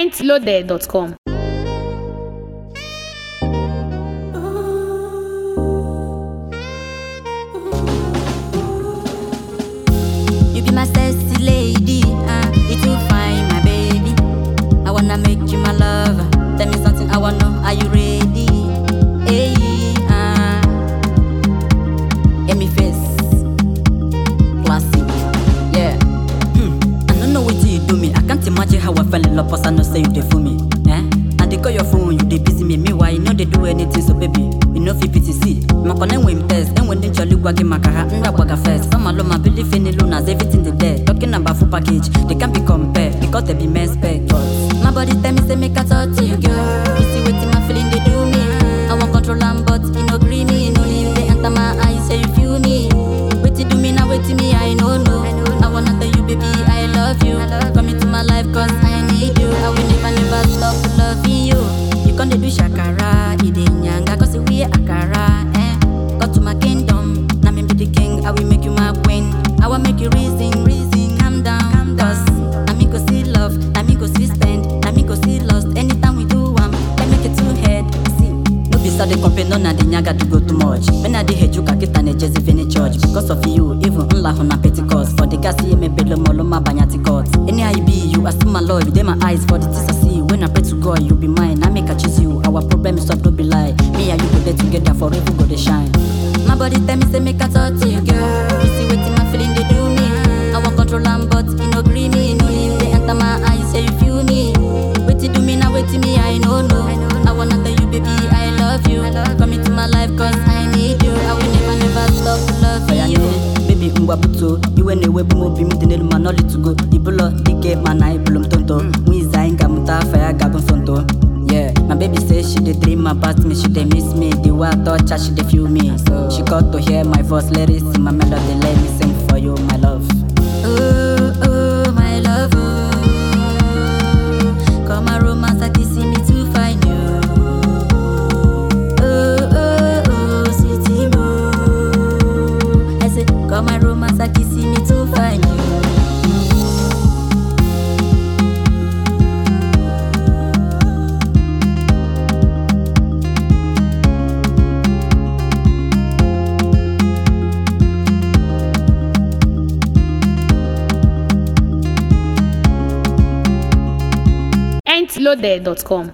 Entloaded.com. You be my sexy lady, you too fine, my baby. I wanna make you my lover. Tell me something I wanna know, are you ready? Hey, Let me face classic, yeah. I don't know what you do me. I can't imagine how I fell in love, 'cause I know say you dey for me. And they call your phone, you dey busy me. Meanwhile, you know they do anything, so baby, you know fit PTC. My connect with him test, and when they jolly wagi makaha, waga first. Some alone, my belief in the loans, everything they there. Talking about full package, they can't be compared because they be men spec. My body tell me say make I talk to you, girl. You see what my feeling they do me. I want control them, but you know agree me. Only you they enter my eyes, say you feel me. Wait you do me now, wait to me, I know. I wanna tell you, baby, I love you. Come into my life, 'cause I need you. I will never stop loving you. You can't do shakara, ide nyanga, 'cause we are akara, Got to my kingdom, now me be the king. I will make you my queen. I will make you reason, calm down, 'cause I me go see love, I me go see spend, I me go see lost. Anytime we do let make it two head. See, no be sad they complain, none of the nyaga to go too much. When I did hate you, I get an Jesse Finney church. Because of you, even unlike on a Pentecost. For the gas, see me below Moloma Banyati court. Any I be you, I see my love, you dey my eyes for the things I see. When I pray to God, you be mine, I make I choose you. Our problem is stop, don't be lie. Me and you go there together, forever go they shine. My body tell me say make I talk to you, girl. You see what my feeling they do me. I want control them, but you know agree me. Only you they enter my eyes, say you feel me. Wait you do me now, wait to me, I know. I wanna tell you, baby, I love you. Come into my life, 'cause I need you. I will never stop loving you. Baby, Mwabuto, you and the web movie, the manoli to go. Ibulo, dike, manai, bulum tonto. Wiza, inga, muta, fire, gabon sonto. Yeah, my baby says she dey dream about me, she dey miss me. The way I touch her, she dey feel me. She got to hear my voice, let it sing my melody, let me sing for you, my love. Oh, my love, come a romance, I can see me to find you. Oh, sweetie boo. I said, come a romance, I can see me to find you. Entloaded.com.